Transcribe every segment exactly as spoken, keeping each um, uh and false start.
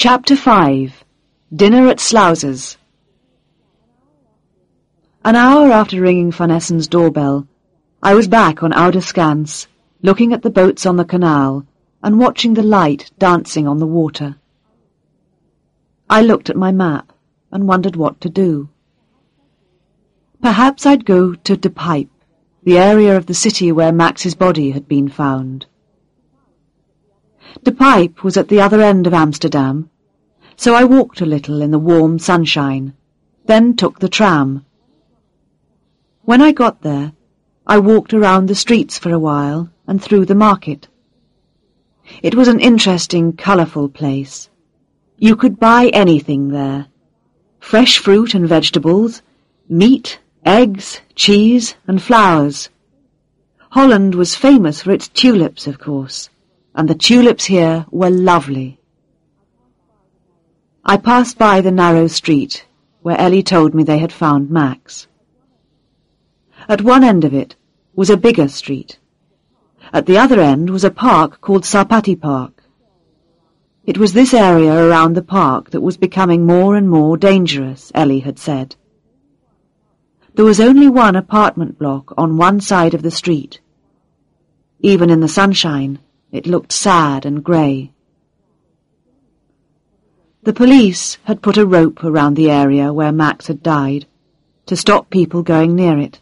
Chapter five. Dinner at Slouser's. An hour after ringing Van Essen's doorbell, I was back on Oude Skans, looking at the boats on the canal and watching the light dancing on the water. I looked at my map and wondered what to do. Perhaps I'd go to De Pijp, the area of the city where Max's body had been found. De Pijp was at the other end of Amsterdam, so I walked a little in the warm sunshine, then took the tram. When I got there, I walked around the streets for a while and through the market. It was an interesting, colourful place. You could buy anything there. Fresh fruit and vegetables, meat, eggs, cheese, and flowers. Holland was famous for its tulips, of course, and the tulips here were lovely. I passed by the narrow street where Ellie told me they had found Max. At one end of it was a bigger street. At the other end was a park called Sarpati Park. It was this area around the park that was becoming more and more dangerous, Ellie had said. There was only one apartment block on one side of the street. Even in the sunshine, it looked sad and grey. The police had put a rope around the area where Max had died to stop people going near it.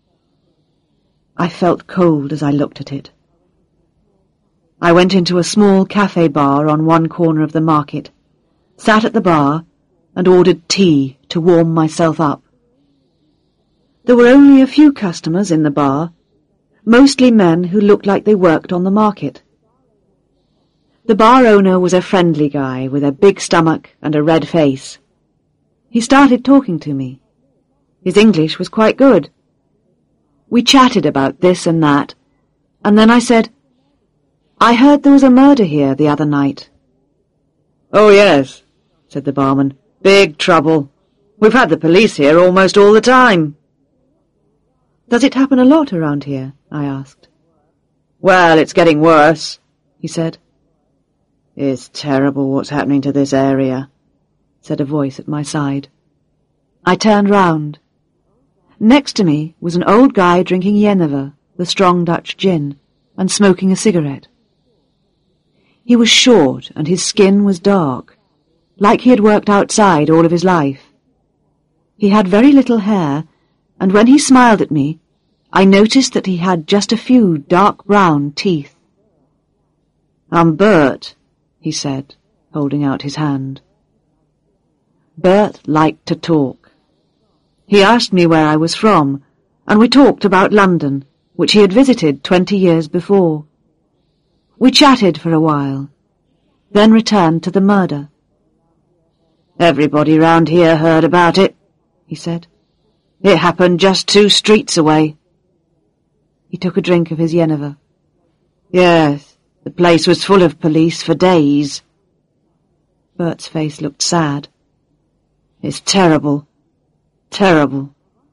I felt cold as I looked at it. I went into a small cafe bar on one corner of the market, sat at the bar, and ordered tea to warm myself up. There were only a few customers in the bar, mostly men who looked like they worked on the market. The bar owner was a friendly guy with a big stomach and a red face. He started talking to me. His English was quite good. We chatted about this and that, and then I said, "I heard there was a murder here the other night." "Oh, yes," said the barman. "Big trouble. We've had the police here almost all the time." "Does it happen a lot around here?" I asked. "Well, it's getting worse," he said. "It's terrible what's happening to this area," said a voice at my side. I turned round. Next to me was an old guy drinking Jenever, the strong Dutch gin, and smoking a cigarette. He was short and his skin was dark, like he had worked outside all of his life. He had very little hair, and when he smiled at me, I noticed that he had just a few dark brown teeth. "I'm Bert," he said, holding out his hand. Bert liked to talk. He asked me where I was from, and we talked about London, which he had visited twenty years before. We chatted for a while, then returned to the murder. "Everybody round here heard about it," he said. "It happened just two streets away." He took a drink of his Jenever. "Yes, the place was full of police for days." Bert's face looked sad. "It's terrible, terrible."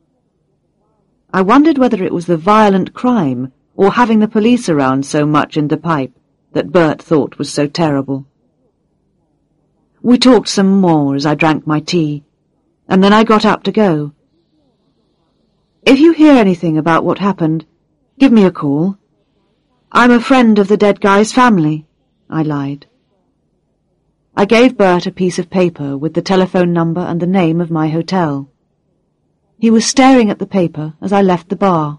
I wondered whether it was the violent crime or having the police around so much in De Pijp that Bert thought was so terrible. We talked some more as I drank my tea, and then I got up to go. "If you hear anything about what happened, give me a call. I'm a friend of the dead guy's family," I lied. I gave Bert a piece of paper with the telephone number and the name of my hotel. He was staring at the paper as I left the bar.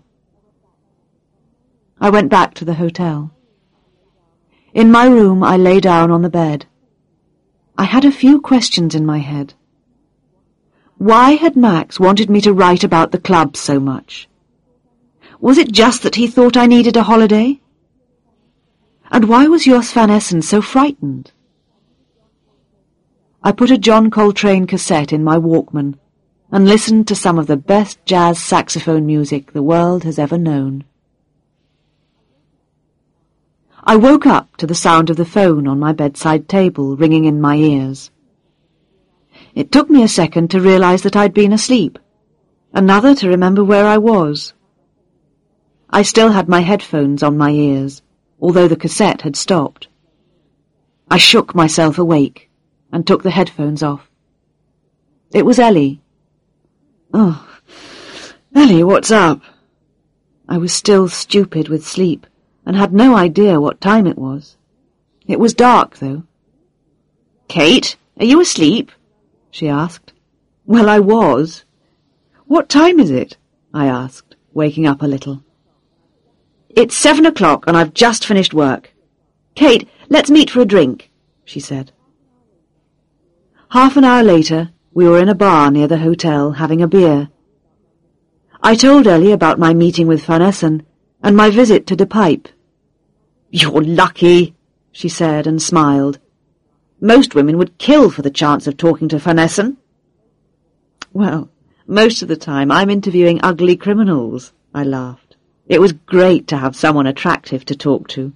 I went back to the hotel. In my room I lay down on the bed. I had a few questions in my head. Why had Max wanted me to write about the club so much? Was it just that he thought I needed a holiday? And why was Jos Van Essen so frightened? I put a John Coltrane cassette in my Walkman and listened to some of the best jazz saxophone music the world has ever known. I woke up to the sound of the phone on my bedside table ringing in my ears. It took me a second to realize that I'd been asleep, another to remember where I was. I still had my headphones on my ears, although the cassette had stopped. I shook myself awake and took the headphones off. It was Ellie. "Oh, Ellie, what's up?" I was still stupid with sleep and had no idea what time it was. It was dark, though. "Kate, are you asleep?" she asked. Well, I was. "What time is it?" I asked, waking up a little. "It's seven o'clock and I've just finished work. Kate, let's meet for a drink," she said. Half an hour later, we were in a bar near the hotel having a beer. I told Ellie about my meeting with Van Essen and my visit to De Pijp. "You're lucky," she said and smiled. "Most women would kill for the chance of talking to Van Essen." "Well, most of the time I'm interviewing ugly criminals," I laughed. It was great to have someone attractive to talk to.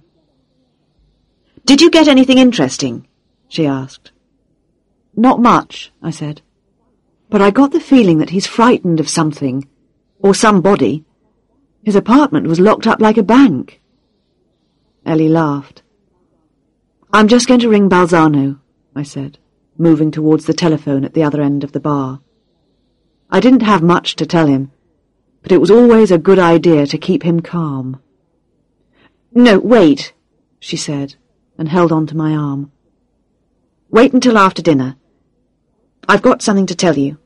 "Did you get anything interesting?" she asked. "Not much," I said. "But I got the feeling that he's frightened of something, or somebody. His apartment was locked up like a bank." Ellie laughed. "I'm just going to ring Balzano," I said, moving towards the telephone at the other end of the bar. I didn't have much to tell him, but it was always a good idea to keep him calm. "No, wait," she said, and held on to my arm. "Wait until after dinner. I've got something to tell you."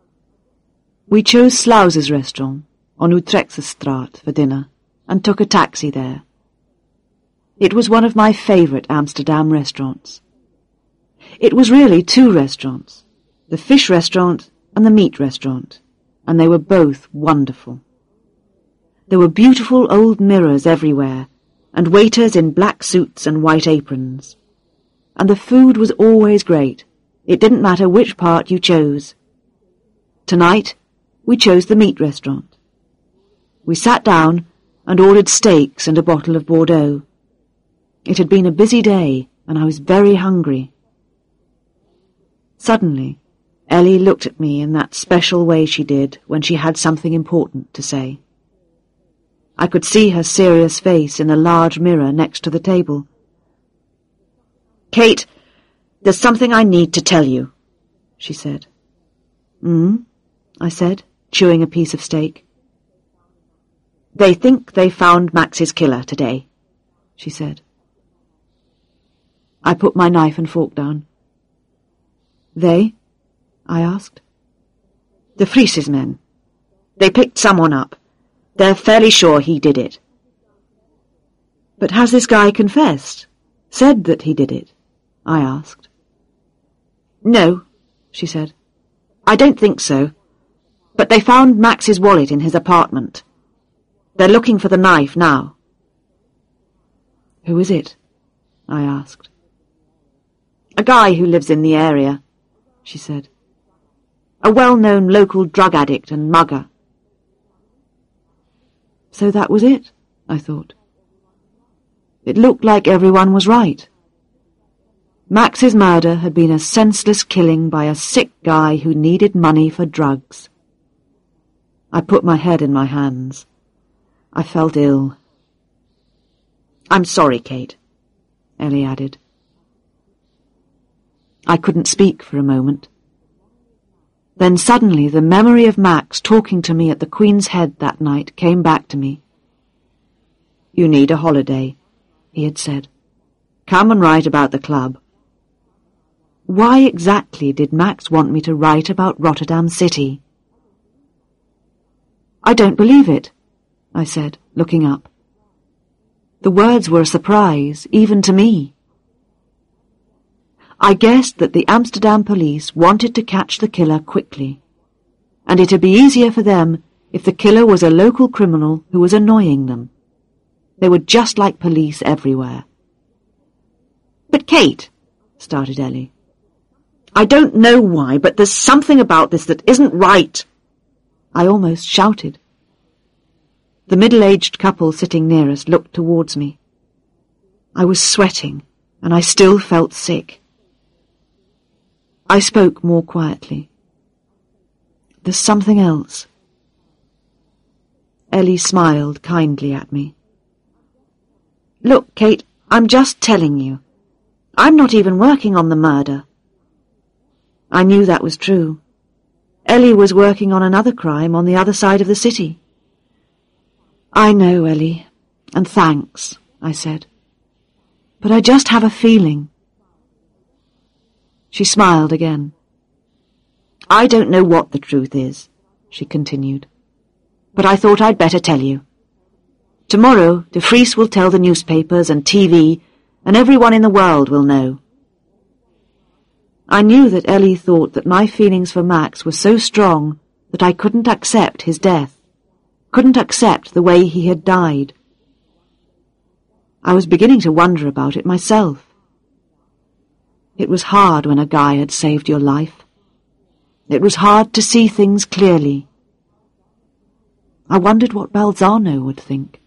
We chose Slaus's restaurant on Utrechtsstraat for dinner and took a taxi there. It was one of my favourite Amsterdam restaurants. It was really two restaurants, the fish restaurant and the meat restaurant, and they were both wonderful. There were beautiful old mirrors everywhere, and waiters in black suits and white aprons. And the food was always great. It didn't matter which part you chose. Tonight, we chose the meat restaurant. We sat down and ordered steaks and a bottle of Bordeaux. It had been a busy day, and I was very hungry. Suddenly, Ellie looked at me in that special way she did when she had something important to say. I could see her serious face in a large mirror next to the table. "Kate, there's something I need to tell you," she said. "Hmm?" I said, chewing a piece of steak. "They think they found Max's killer today," she said. I put my knife and fork down. "They?" I asked. "The Fries's men. They picked someone up. They're fairly sure he did it." "But has this guy confessed? Said that he did it?" I asked. "No," she said. "I don't think so. But they found Max's wallet in his apartment. They're looking for the knife now." "Who is it?" I asked. "A guy who lives in the area," she said. "A well-known local drug addict and mugger." So that was it, I thought. It looked like everyone was right. Max's murder had been a senseless killing by a sick guy who needed money for drugs. I put my head in my hands. I felt ill. "I'm sorry, Kate," Ellie added. I couldn't speak for a moment. Then suddenly the memory of Max talking to me at the Queen's Head that night came back to me. "You need a holiday," he had said. "Come and write about the club." Why exactly did Max want me to write about Rotterdam City? "I don't believe it," I said, looking up. The words were a surprise, even to me. I guessed that the Amsterdam police wanted to catch the killer quickly, and it'd be easier for them if the killer was a local criminal who was annoying them. They were just like police everywhere. "But Kate," started Ellie, "I don't know why, but there's something about this that isn't right." I almost shouted. The middle-aged couple sitting near us looked towards me. I was sweating, and I still felt sick. I spoke more quietly. "There's something else." Ellie smiled kindly at me. "Look, Kate, I'm just telling you. I'm not even working on the murder. I knew that was true. Ellie was working on another crime on the other side of the city. I know, Ellie, and thanks, I said. But I just have a feeling. She smiled again. I don't know what the truth is, she continued, but I thought I'd better tell you. Tomorrow, De Vries will tell the newspapers and T V, and everyone in the world will know. I knew that Ellie thought that my feelings for Max were so strong that I couldn't accept his death, couldn't accept the way he had died. I was beginning to wonder about it myself. It was hard when a guy had saved your life. It was hard to see things clearly. I wondered what Balzano would think.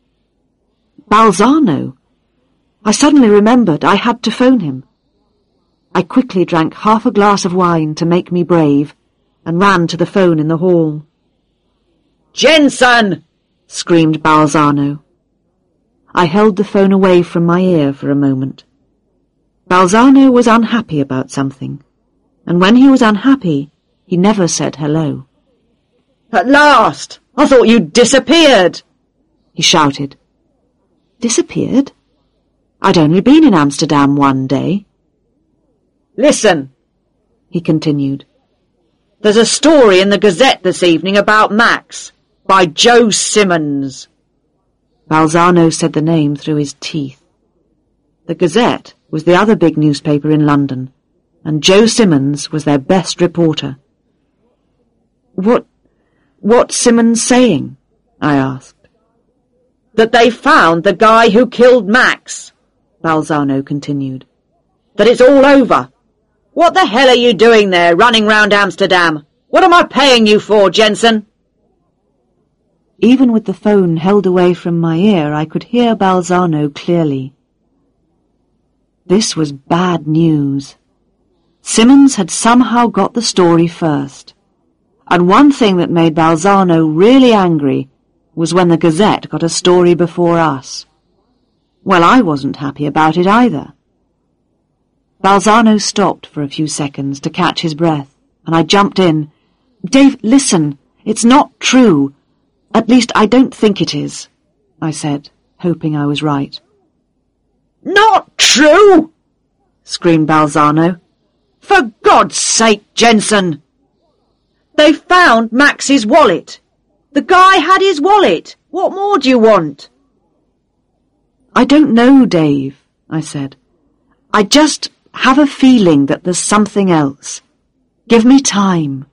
Balzano! I suddenly remembered I had to phone him. I quickly drank half a glass of wine to make me brave and ran to the phone in the hall. "Jensen!" screamed Balzano. I held the phone away from my ear for a moment. Balzano was unhappy about something, and when he was unhappy, he never said hello. "At last! I thought you'd disappeared!" he shouted. Disappeared? I'd only been in Amsterdam one day. "Listen," he continued. "There's a story in the Gazette this evening about Max, by Joe Simmons." Balzano said the name through his teeth. The Gazette was the other big newspaper in London, and Joe Simmons was their best reporter. What, what's Simmons saying? I asked. "That they found the guy who killed Max," Balzano continued. "That it's all over. What the hell are you doing there, running round Amsterdam? What am I paying you for, Jensen?" Even with the phone held away from my ear, I could hear Balzano clearly. This was bad news. Simmons had somehow got the story first, and one thing that made Balzano really angry was when the Gazette got a story before us. Well, I wasn't happy about it either. Balzano stopped for a few seconds to catch his breath, and I jumped in. "Dave, listen, it's not true. At least I don't think it is," I said, hoping I was right. "Not true?" screamed Balzano. "For God's sake, Jensen! They found Max's wallet. The guy had his wallet. What more do you want?" "I don't know, Dave," I said. "I just have a feeling that there's something else. Give me time."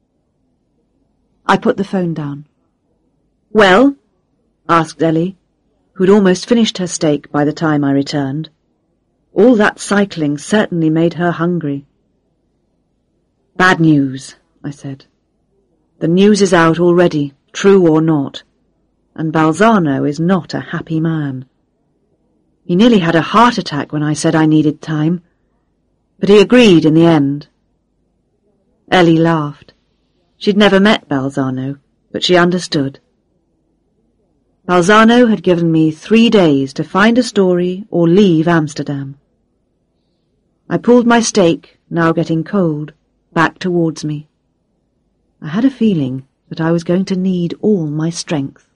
I put the phone down. "Well?" asked Ellie, who'd almost finished her steak by the time I returned. All that cycling certainly made her hungry. "Bad news," I said. "The news is out already, true or not, and Balzano is not a happy man. He nearly had a heart attack when I said I needed time, but he agreed in the end." Ellie laughed. She'd never met Balzano, but she understood. Balzano had given me three days to find a story or leave Amsterdam. I pulled my steak, now getting cold, back towards me. I had a feeling that I was going to need all my strength.